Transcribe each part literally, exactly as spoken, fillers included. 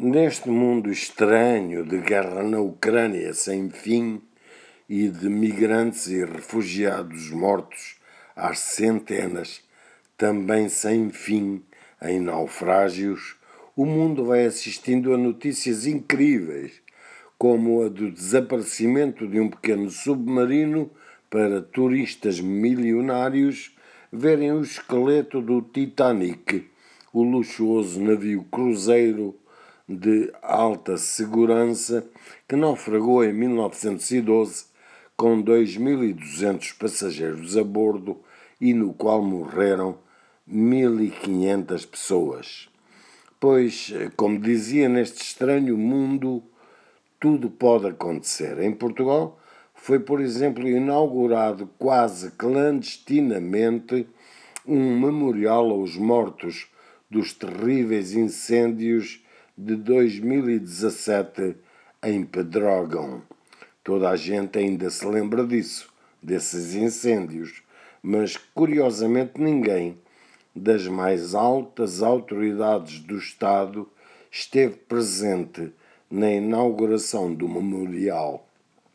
Neste mundo estranho de guerra na Ucrânia sem fim e de migrantes e refugiados mortos às centenas, também sem fim em naufrágios, o mundo vai assistindo a notícias incríveis, como a do desaparecimento de um pequeno submarino para turistas milionários verem o esqueleto do Titanic, o luxuoso navio cruzeiro de alta segurança que naufragou em mil novecentos e doze com dois mil e duzentos passageiros a bordo e no qual morreram mil e quinhentas pessoas. Pois, como dizia, neste estranho mundo tudo pode acontecer. Em Portugal foi, por exemplo, inaugurado quase clandestinamente um memorial aos mortos dos terríveis incêndios de dois mil e dezassete em Pedrógão. Toda a gente ainda se lembra disso, desses incêndios, mas curiosamente ninguém das mais altas autoridades do Estado esteve presente na inauguração do memorial.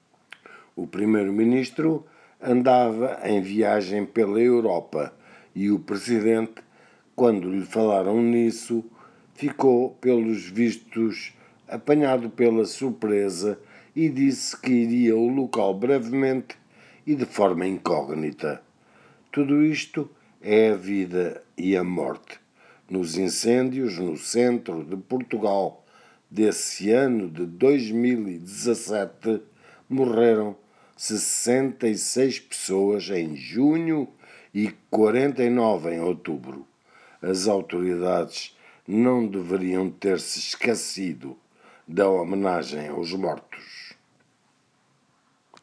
O primeiro-ministro andava em viagem pela Europa e o presidente, quando lhe falaram nisso, ficou, pelos vistos, apanhado pela surpresa e disse que iria ao local brevemente e de forma incógnita. Tudo isto é a vida e a morte. Nos incêndios no centro de Portugal desse ano de dois mil e dezassete, morreram sessenta e seis pessoas em junho e quarenta e nove em outubro. As autoridades não deveriam ter se esquecido da homenagem aos mortos.